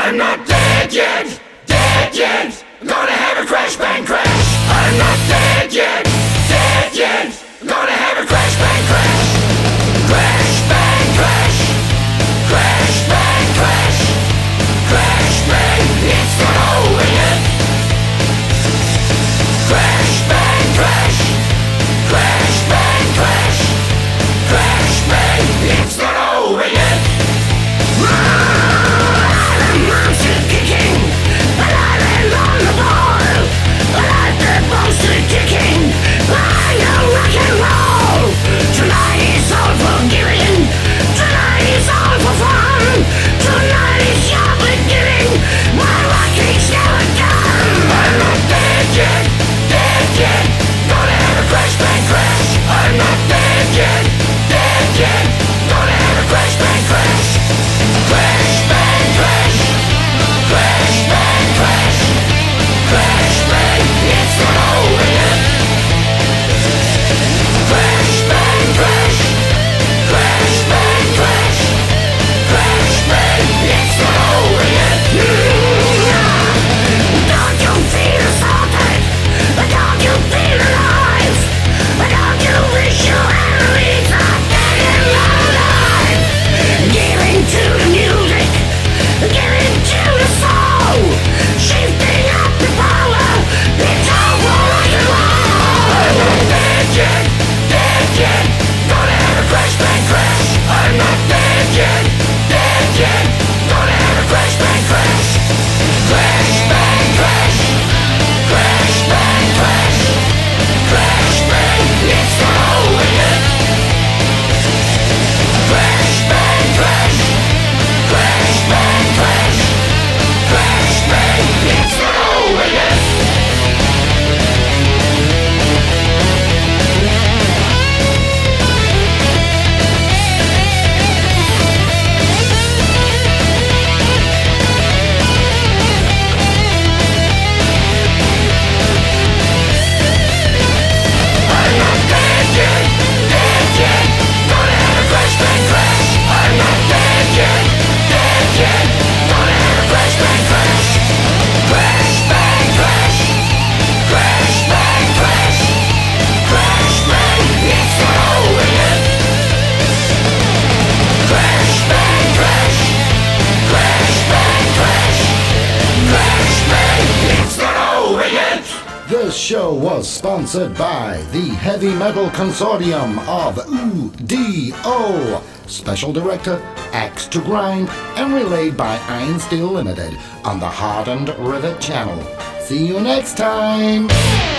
I'm not dead yet, dead yet. I'm gonna have a crash, bang, crash. I'm not dead yet, dead yet. I'm gonna have a crash, bang, crash. Crash, bang, crash. Crash, bang, crash. Crash, bang, it's not over yet. Crash, bang, crash. Crash, bang, crash. Crash, bang, it's not over yet. The monster kicking, alive on the ball. Alive the monster kicking, I know rock and roll. Tonight is all for giving. Tonight is all for fun. Tonight is your beginning. My rocking's never done. I'm not dead yet, dead yet. Gonna have a crash, bang, crash. I'm not dead yet, dead yet. Gonna have a crash, bang, crash. Crash, bang, crash. Crash, bang, crash. Crash, bang, it's not over yet. Crash, bang, crash. Crash, bang, crash. Crash, bang, it's not over yet. Don't you feel assaulted? Don't you feel alive? Don't you wish your enemies are dead and alive? Giving to the music, giving to the soul, shifting up the power, it's all for rock and roll. I'm not dead yet, dead yet. Gonna have a crash, bang, crash. I'm not dead yet, dead yet. Gonna have a crash, bang, crash. Crash, bang, crash. Crash, bang, crash. Crash, bang, it's not over yet. Crash, bang, crash. Crash, bang, crash. Crash, bang, it's not over yet. I'm not dead yet, dead yet. Gonna have a crash, bang, crash. I'm not dead yet, dead yet. Gonna have a crash, bang, crash. Crash, bang, crash. Crash, bang, crash. Crash, bang, it's not over yet. Crash, bang, crash. Crash, bang, crash. Crash, bang, it's not over yet. This show was sponsored by the Heavy Metal Consortium of UDO. Special Director, Axe to Grind, and relayed by Iron Steel Limited on the Hardened Rivet Channel. See you next time!